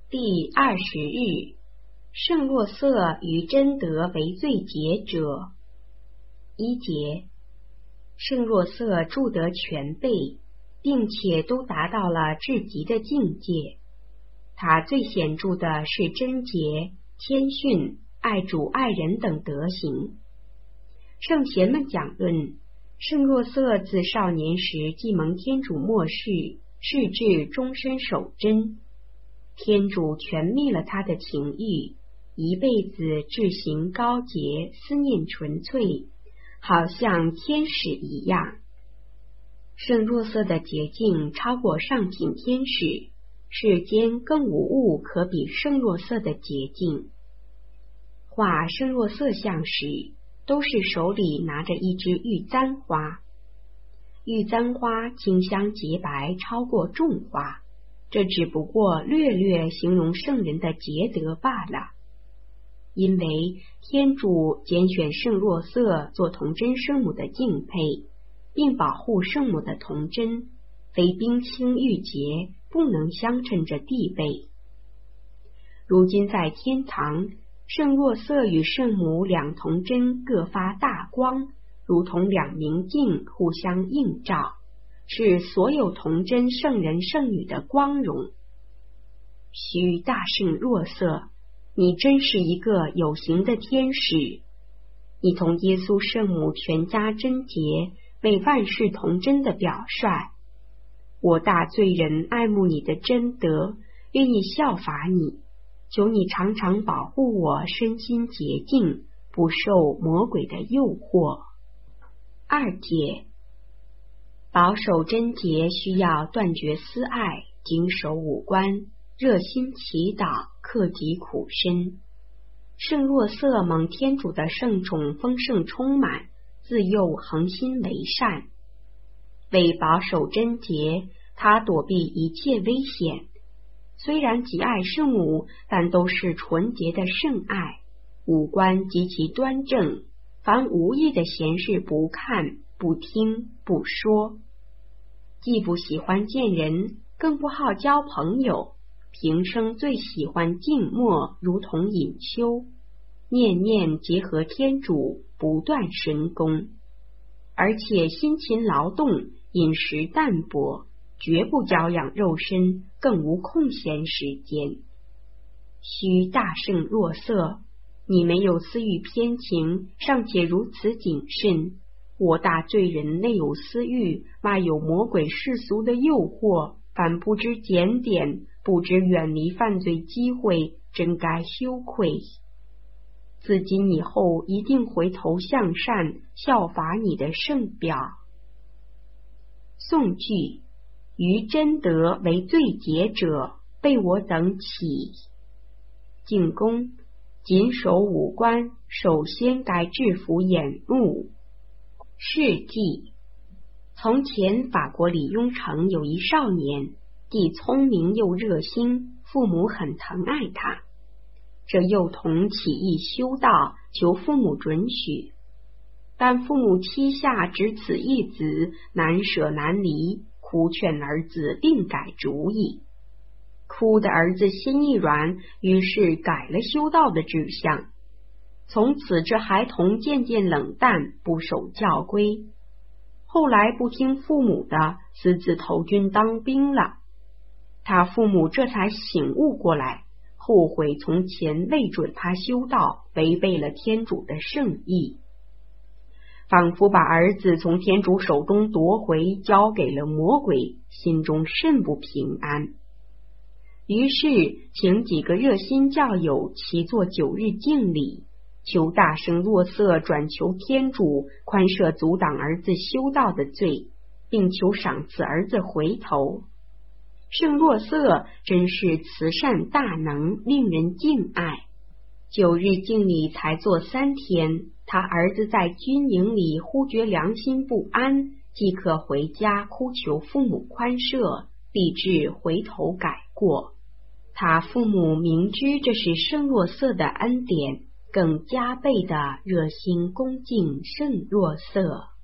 第20日，圣若瑟与真德为最节者。1节，圣若瑟助得全备，并且都达到了至极的境界。他最显著的是贞洁、谦逊、爱主爱人等德行。圣贤们讲论，圣若瑟自少年时即蒙天主默示，誓至终身守贞。天主全灭了他的情欲，一辈子志行高洁，思念纯粹，好像天使一样。圣若瑟的洁净超过上品天使，世间更无物可比圣若瑟的洁净。画圣若瑟像时，都是手里拿着一支玉簪花。玉簪花清香洁白，超过众花，这只不过略略形容圣人的洁德罢了。因为天主拣选圣若瑟做童真圣母的敬佩，并保护圣母的童真，非冰清玉洁，不能相称着地位。如今在天堂，圣若瑟与圣母两童真各发大光，如同两明镜互相映照，是所有童真圣人圣女的光荣。须大圣若瑟，你真是一个有形的天使，你同耶稣圣母全家贞洁，为万事童真的表率。我大罪人爱慕你的贞德，愿意效法你，求你常常保护我身心洁净，不受魔鬼的诱惑。2节，保守贞洁需要断绝私爱，谨守五官，热心祈祷，克己苦身。圣若瑟蒙天主的圣宠丰盛充满，自幼恒心为善。为保守贞洁，他躲避一切危险。虽然极爱圣母，但都是纯洁的圣爱，五官极其端正，凡无益的闲事不看、不听、不说。既不喜欢见人，更不好交朋友，平生最喜欢静默，如同隐修，念念结合天主，不断神功，而且辛勤劳动，饮食淡薄，绝不娇养肉身，更无空闲时间。须大圣若瑟，你没有私欲偏情，尚且如此谨慎。我大罪人内有私欲，外有魔鬼世俗的诱惑，反不知检点，不知远离犯罪机会，真该羞愧。自今以后一定回头向善，效法你的圣表。宋句，于真德为最节者，被我等起。进攻，谨守五官，首先该制服眼目。事迹，从前法国里雍城有一少年，既聪明又热心，父母很疼爱他。这幼童起意修道，求父母准许，但父母膝下只此一子，难舍难离，哭劝儿子另改主意。哭的儿子心一软，于是改了修道的志向。从此这孩童渐渐冷淡，不守教规。后来不听父母的，私自投军当兵了。他父母这才醒悟过来，后悔从前未准他修道，违背了天主的圣意，仿佛把儿子从天主手中夺回，交给了魔鬼，心中甚不平安。于是请几个热心教友齐做9日敬礼，求大圣若瑟转求天主宽赦阻挡儿子修道的罪，并求赏赐儿子回头。圣若瑟真是慈善大能，令人敬爱。9日敬礼才做3天，他儿子在军营里忽觉良心不安，即刻回家哭求父母宽赦，立志回头改过。他父母明知这是圣若瑟的恩典，更加倍的热心恭敬圣若瑟。